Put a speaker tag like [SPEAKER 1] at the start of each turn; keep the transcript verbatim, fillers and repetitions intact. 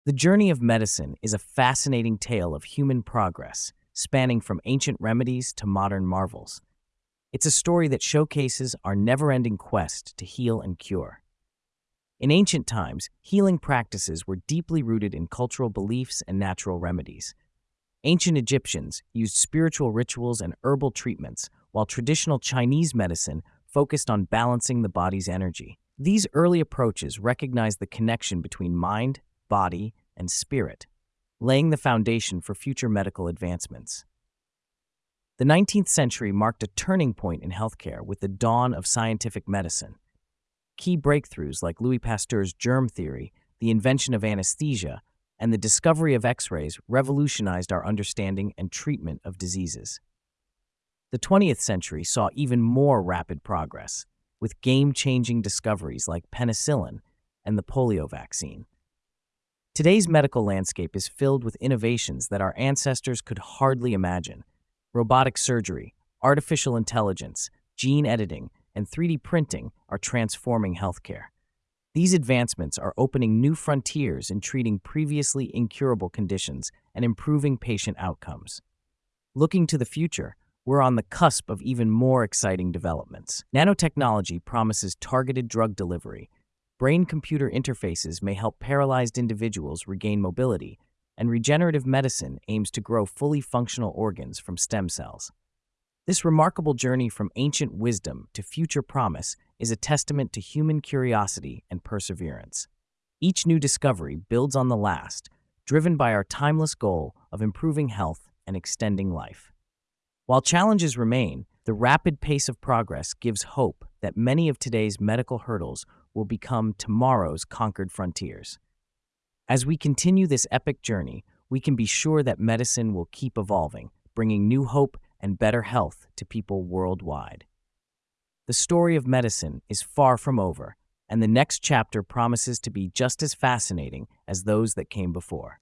[SPEAKER 1] The journey of medicine is a fascinating tale of human progress, spanning from ancient remedies to modern marvels. It's a story that showcases our never-ending quest to heal and cure. In ancient times, healing practices were deeply rooted in cultural beliefs and natural remedies. Ancient Egyptians used spiritual rituals and herbal treatments, while traditional Chinese medicine focused on balancing the body's energy. These early approaches recognized the connection between mind, body, and spirit, laying the foundation for future medical advancements. The nineteenth century marked a turning point in healthcare with the dawn of scientific medicine. Key breakthroughs like Louis Pasteur's germ theory, the invention of anesthesia, and the discovery of X-rays revolutionized our understanding and treatment of diseases. The twentieth century saw even more rapid progress, with game-changing discoveries like penicillin and the polio vaccine. Today's medical landscape is filled with innovations that our ancestors could hardly imagine. Robotic surgery, artificial intelligence, gene editing, and three D printing are transforming healthcare. These advancements are opening new frontiers in treating previously incurable conditions and improving patient outcomes. Looking to the future, we're on the cusp of even more exciting developments. Nanotechnology promises targeted drug delivery. Brain-computer interfaces may help paralyzed individuals regain mobility, and regenerative medicine aims to grow fully functional organs from stem cells. This remarkable journey from ancient wisdom to future promise is a testament to human curiosity and perseverance. Each new discovery builds on the last, driven by our timeless goal of improving health and extending life. While challenges remain, the rapid pace of progress gives hope that many of today's medical hurdles will become tomorrow's conquered frontiers. As we continue this epic journey, we can be sure that medicine will keep evolving, bringing new hope and better health to people worldwide. The story of medicine is far from over, and the next chapter promises to be just as fascinating as those that came before.